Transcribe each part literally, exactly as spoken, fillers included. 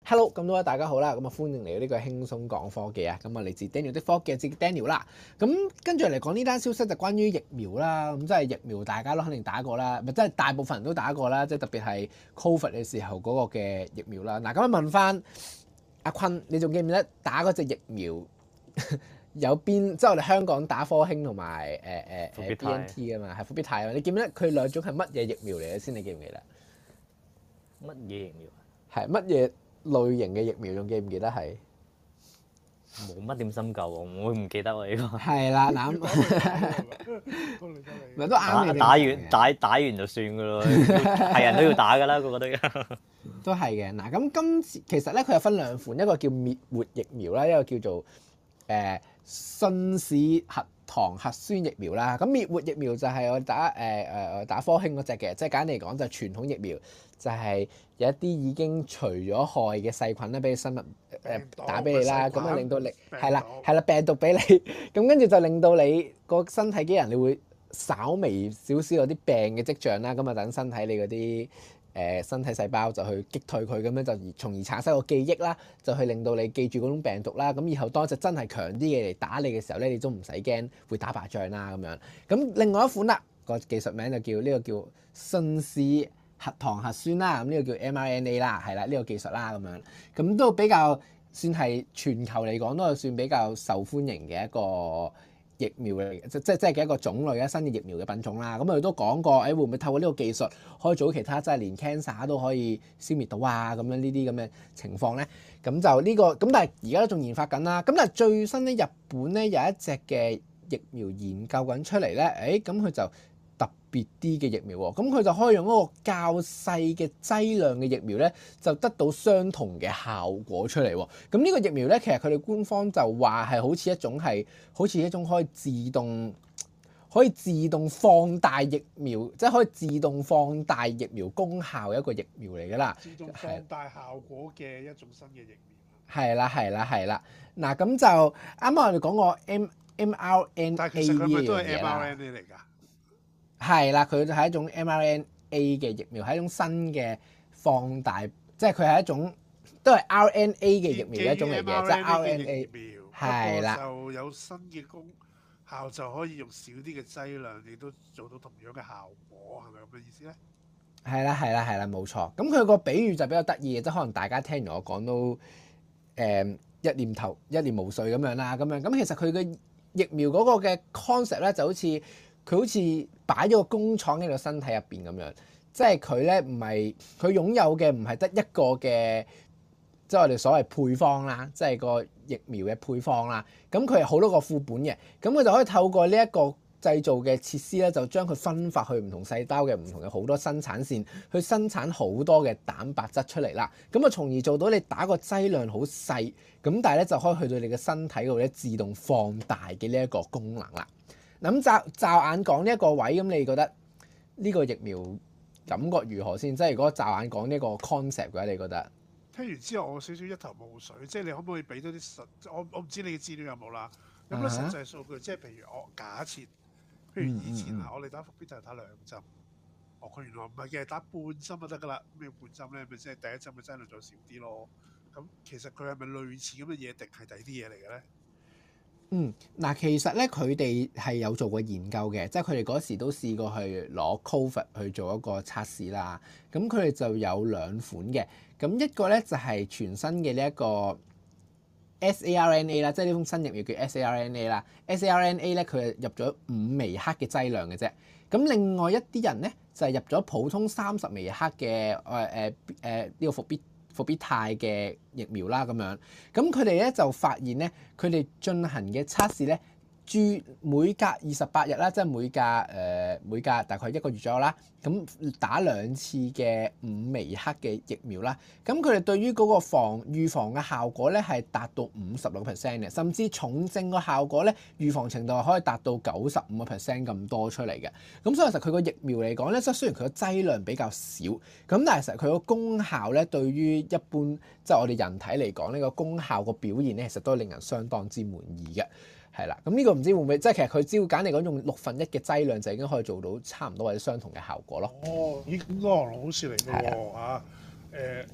Hello，咁多位大家好啦，咁啊歡迎嚟到呢個輕鬆講科技啊，咁啊嚟自 Daniel 的科技，自 Daniel 啦。咁跟住嚟講呢單消息就關於疫苗啦，咁即係疫苗大家都肯定打過啦，咪即係大部分人都打過啦，即係特別係 Covid 嘅時候嗰個嘅疫苗啦。嗱，咁啊問翻阿坤，你仲記唔記得打嗰隻疫苗有邊？即係我哋香港打科興同埋誒誒誒 B N T 啊嘛，係復必泰啊嘛。你記唔記得佢兩種係乜嘢疫苗嚟嘅先？你記唔記得？ 乜嘢疫苗？ 係乜嘢類型嘅疫苗？仲記唔記得係？ 冇乜點深究喎，我會唔記得喎呢個。 係啦，嗱，咪都啱嘅。 打打完打打完就算噶咯，係人都要打噶啦，個個都要。 都係嘅。嗱，咁今次其實咧，佢有分兩款，一個叫滅活疫苗啦，一個叫做誒信使核糖核酸疫苗啦。咁滅活疫苗就係我打誒誒、呃、打科興嗰隻嘅，即係簡單嚟講就係傳統疫苗，就係有一啲已經除咗害嘅細菌咧，俾你生物誒、呃、打俾你啦，咁啊令到你係啦係啦病毒俾你，咁跟住就令到你個身體機能你會稍微少少有啲病嘅跡象啦，咁啊等身體你嗰啲誒身體細胞就去擊退佢，咁樣就而從而產生個記憶啦，就去令到你記住嗰種病毒啦。咁以後當隻真係強啲嘅嚟打你嘅時候咧，你都唔使驚會打敗仗啦咁樣。咁另外一款啦，個技術名就叫呢、這個叫信使核糖核酸啦，咁、這、呢個叫 m R N A 啦，係啦，呢個技術啦咁樣，咁都比較算係全球嚟講都係算比較受歡迎嘅一個疫苗嚟嘅，即即即係嘅一個種類啊，新嘅疫苗嘅品種啦。咁佢都講過，誒、哎、會唔會透過呢個技術可以做其他，即係連 cancer 都可以消滅到啊？咁樣呢啲咁嘅情況咧，咁就呢、這個咁，但係而家都仲研發緊啦。咁但係最新咧，日本咧有一隻嘅疫苗研究緊出嚟咧，誒咁佢就特別啲嘅疫苗喎，咁佢就可以用一個較細嘅劑量嘅疫苗咧，就得到相同嘅效果出嚟喎。咁呢個疫苗咧，其實佢哋官方就話係好似一種係好似一種可以自動可以自動放大疫苗，即係可以自動放大疫苗功效嘅一個疫苗嚟㗎啦。 自動放大效果嘅一種新嘅疫苗。 係啦，係啦，係啦。嗱，咁就啱啱我哋講過 M M R N A 但係其實佢咪都係呢樣嘢 M 啦。 R N A 嚟㗎。 係啦，佢就係一種 M R N A 嘅疫苗，係一種新嘅放大，即係佢係一種都係 R N A 嘅疫苗嘅一種嚟嘅，即係 R N A 係啦， 就有新嘅功效，就可以用少啲嘅劑量，亦都做到同樣嘅效果，係咪咁嘅意思咧？ 係啦，係啦，係啦，冇錯。咁佢個比喻就比較得意嘅，即係可能大家聽完我講都誒、嗯、一念頭一念無髓咁樣啦，咁樣咁其實佢嘅疫苗嗰個嘅 concept 咧就好似佢好似擺咗個工廠喺個身體入邊咁樣，即係佢咧唔係佢擁有嘅唔係得一個嘅，即係我哋所謂配方啦，即係個疫苗嘅配方啦。咁佢係好多個副本嘅，咁佢就可以透過呢一個製造嘅設施咧，就將佢分發去唔同細胞嘅唔同嘅好多生產線，去生產好多嘅蛋白質出嚟啦。咁啊，從而做到你打個劑量好細，咁但係咧就可以去到你嘅身體度咧自動放大嘅呢一個功能啦。咁驟驟眼講呢一個位，咁你覺得呢個疫苗感覺如何先？即係如果驟眼講呢個 concept 嘅話，你覺得？ 聽完之後，我少少一頭霧水，即係你可唔可以俾多啲實？我我唔知你嘅資料有冇啦，有冇實際數據？即係譬如我假設，譬如以前啊，我哋打復必泰打兩針，哦，佢原來唔係嘅，打半針就得㗎啦。咩半針咧？咪即係第一針嘅劑量再少啲咯。咁其實佢係咪類似咁嘅嘢，定係第二啲嘢嚟嘅咧？ 嗯，嗱，其實咧佢哋係有做過研究嘅，即係佢哋嗰時都試過去攞 Covid 去做一個測試啦。咁佢哋就有兩款嘅，咁一個咧就係全新嘅呢一個 saRNA 啦，即係呢種新疫苗叫 saRNA 啦。saRNA 咧佢係入咗五微克嘅劑量嘅啫。咁另外一啲人咧就係入咗普通三十微克嘅誒誒誒呢個復必復必泰嘅疫苗啦，咁樣，咁佢哋咧就發現咧，佢哋進行嘅測試咧，注每隔二十八日啦，即係每隔誒、呃、每隔大概一個月左右啦，咁打兩次嘅五微克嘅疫苗啦，咁佢哋對於嗰個防預防嘅效果咧係達到五十六個 percent 嘅，甚至重症個效果咧預防程度係可以達到九十五個 percent 咁多出嚟嘅。咁所以其實佢個疫苗嚟講咧，即係雖然佢個劑量比較少，咁但係其實佢個功效咧對於一般即係我哋人體嚟講呢個功效個表現咧，其實都係令人相當之滿意嘅。係啦，咁呢個唔知會唔會即係其實佢只要簡嚟講用六分一嘅劑量就已經可以做到差唔多或者相同嘅效果咯。 哦，咦，咁都係好事嚟嘅喎嚇。誒，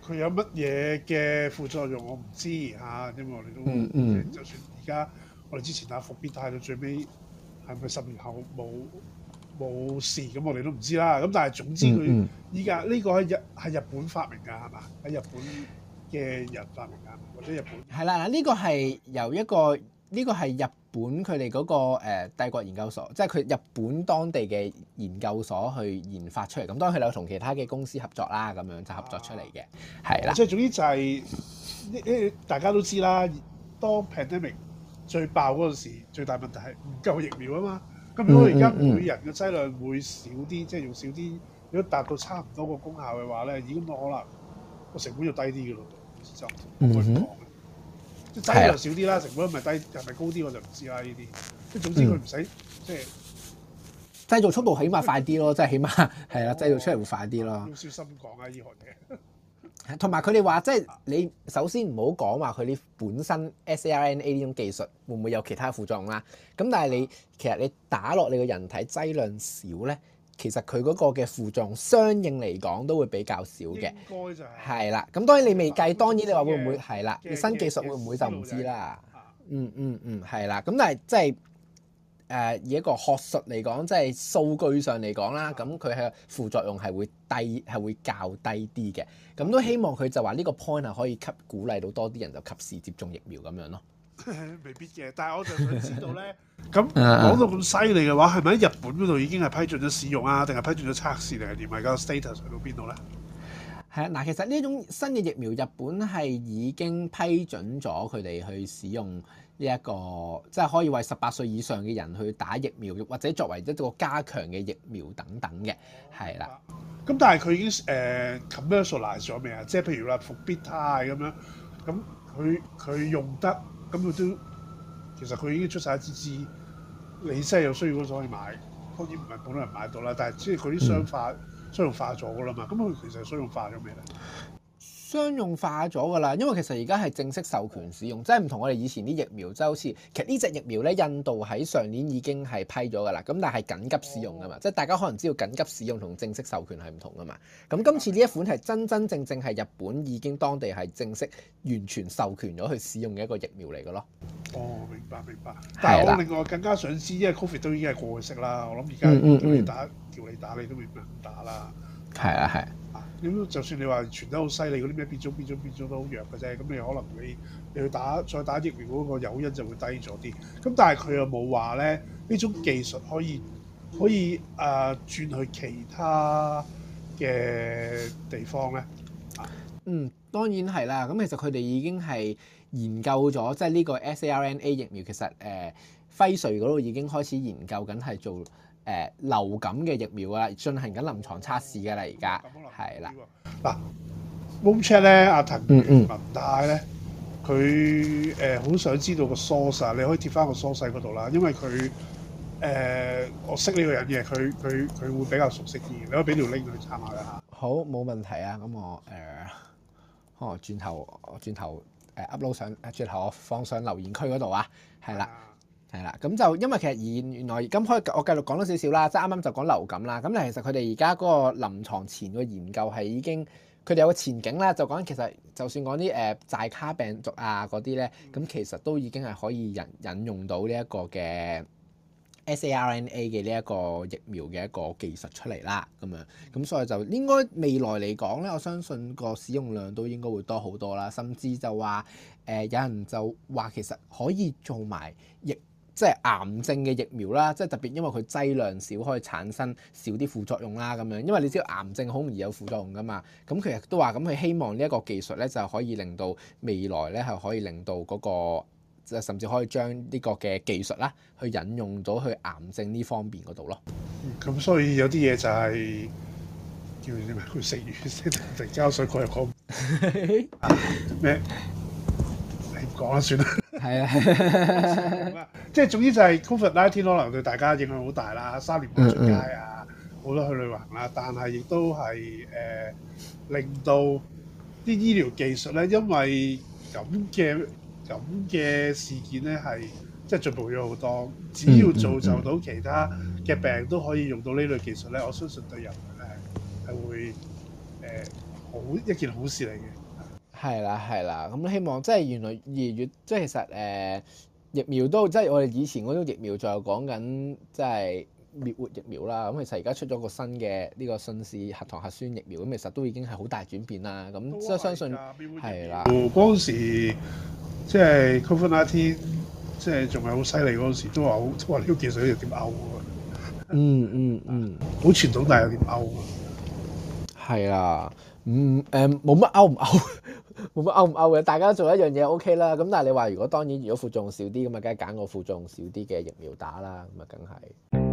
佢有乜嘢嘅副作用我唔知嚇，因為我哋都、 嗯嗯、 就算而家我哋之前打復必泰到最尾係咪十年後冇冇事咁，我哋都唔知啦。咁但係總之佢依家呢個係日係日本發明㗎係嘛？喺日本嘅人發明㗎，或者日本係啦，呢個係由一個呢、這個係日本佢哋嗰個、呃、帝國研究所，即係佢日本當地嘅研究所去研發出嚟。咁當然佢有同其他嘅公司合作啦，咁樣就合作出嚟嘅，係啦、啊。 即係總之就係、是、大家都知啦，當 pandemic 最爆嗰陣時，最大問題係唔夠疫苗啊嘛。咁如果而家每人嘅劑量會少啲，嗯嗯、即係用少啲，如果達到差唔多個功效嘅話咧，已經可能個成本就低啲嘅咯，就唔會講。即係劑量少啲啦，成本係咪低係咪高啲我就唔知啦。呢啲即係總之佢唔使即係製造速度起碼快啲咯，即係起碼係啦，製造出嚟會快啲咯。 要小心講啊，呢行嘢。 同埋佢哋話，即係你首先唔好講話佢啲本身 saRNA 呢種技術會唔會有其他副作用啦。咁但係你其實你打落你個人體劑量少咧，其實佢嗰個嘅副作用相應嚟講都會比較少嘅。 應該就係係啦。咁當然你未計，當然你話會唔會係啦？你新技術會唔會就唔知啦。嗯嗯嗯，係啦。咁但係即係。誒以一個學術嚟講，即係數據上嚟講啦，咁佢係副作用係會低，係會較低啲嘅。咁都希望佢就話呢個 point 係可以吸鼓勵到多啲人就及時接種疫苗咁樣咯。 未必嘅，但係我就想知道咧，咁講到咁犀利嘅話，係咪喺日本嗰度已經係批准咗使用啊，定係批准咗測試，定係點啊？個 status 去到邊度咧？ 係啊，嗱，其實呢種新嘅疫苗，日本係已經批准咗佢哋去使用呢、這、一個，即係可以為十八歲以上嘅人去打疫苗，或者作為一個加強嘅疫苗等等嘅，係啦。 咁但係佢已經誒 commercialize 咗未啊？即係譬如話復必泰咁樣，咁佢佢用得，咁佢都其實佢已經出晒一支支，你真係有需要嗰陣可以買，當然唔係普通人買到啦，但係即係佢啲商化。嗯商用化咗㗎啦嘛，咁佢其實商用化咗未咧？ 商用化咗㗎啦，因為其實而家係正式授權使用，即係唔同我哋以前啲疫苗，即係好似其實呢隻疫苗咧，印度喺上年已經係批咗㗎啦，咁但係緊急使用㗎嘛，哦、即係大家可能知道緊急使用同正式授權係唔同㗎嘛。咁今次呢一款係真真正正係日本已經當地係正式完全授權咗去使用嘅一個疫苗嚟㗎咯。 哦，明白明白。但係我另外更加想知，因為 Covid 都已經係過去式啦，我諗而家叫你打、嗯嗯、叫你打你都未必肯打啦。 係啊係。 咁就算你話傳得好犀利，嗰啲咩變種變種變種都好弱嘅啫。咁你可能你你去打再打疫苗嗰個誘因就會低咗啲。咁但係佢又冇話咧呢種技術可以可以誒、呃、轉去其他嘅地方咧。 嗯，當然係啦。咁其實佢哋已經係研究咗，即係呢個 saRNA 疫苗其實誒、呃、輝瑞嗰度已經開始研究緊係做。誒、呃、流感嘅疫苗啊，進行緊臨床測試嘅啦，而家係啦。 嗱 Room Chat 咧，阿藤原文大咧，佢誒好想知道個 source 啊，你可以貼翻個 source 喺嗰度啦，因為佢誒、呃、我識呢個人嘅，佢佢佢會比較熟悉啲，你可以俾條 link 佢參考一下。 好，冇問題啊，咁我誒可能轉頭轉頭誒 upload 上誒轉頭我放上留言區嗰度啊，係啦。係啦，咁就因為其實而原來咁可以我繼續講多少少啦，即係啱啱就講流感啦。咁但其實佢哋而家嗰個臨床前個研究係已經佢哋有個前景啦，就講其實就算講啲誒寨卡病毒啊嗰啲咧，咁其實都已經係可以引引用到呢一個嘅 saRNA 嘅呢一個疫苗嘅一個技術出嚟啦，咁樣咁所以就應該未來嚟講咧，我相信個使用量都應該會多好多啦，甚至就話誒、呃、有人就話其實可以做埋疫。即係癌症嘅疫苗啦，即係特別因為佢劑量少，可以產生少啲副作用啦咁樣。因為你知道癌症好容易有副作用噶嘛，咁其實都話咁佢希望呢一個技術咧就可以令到未來咧係可以令到嗰、那個即係甚至可以將呢個嘅技術啦去引用到去癌症呢方面嗰度咯。 咁、嗯、所以有啲嘢就係、是、叫啲咩？佢食魚先定膠水過入講咩？你唔講啦，算啦。係啊，即係總之就係 Covid 十九 可能對大家影響好大啦，三年冇出街啊，冇得去旅行啦，但係亦都係誒、呃、令到啲醫療技術咧，因為咁嘅咁嘅事件咧係即係進步咗好多。只要造就到其他嘅病都可以用到呢類技術咧，我相信對人類咧係會好一件好事嚟嘅。 係啦係啦，咁希望即係原來二月即係其實誒、呃、疫苗都即係我哋以前嗰種疫苗就講緊即係滅活疫苗啦。咁其實而家出咗個新嘅呢個信使核糖核酸疫苗，咁其實都已經係好大轉變啦。咁即係相信係啦。 嗰陣時即係 Covid 十九，即係仲係好犀利嗰陣時，都話好都話呢個技術又點勾喎？ 嗯嗯嗯， 好傳統，但係又點勾喎？ 係啊，嗯誒冇乜勾唔勾，冇乜勾唔勾嘅，大家做一樣嘢 O K 啦。咁但係你話如果當然如果副作用少啲咁啊，梗係揀個副作用少啲嘅疫苗打啦，咁啊梗係。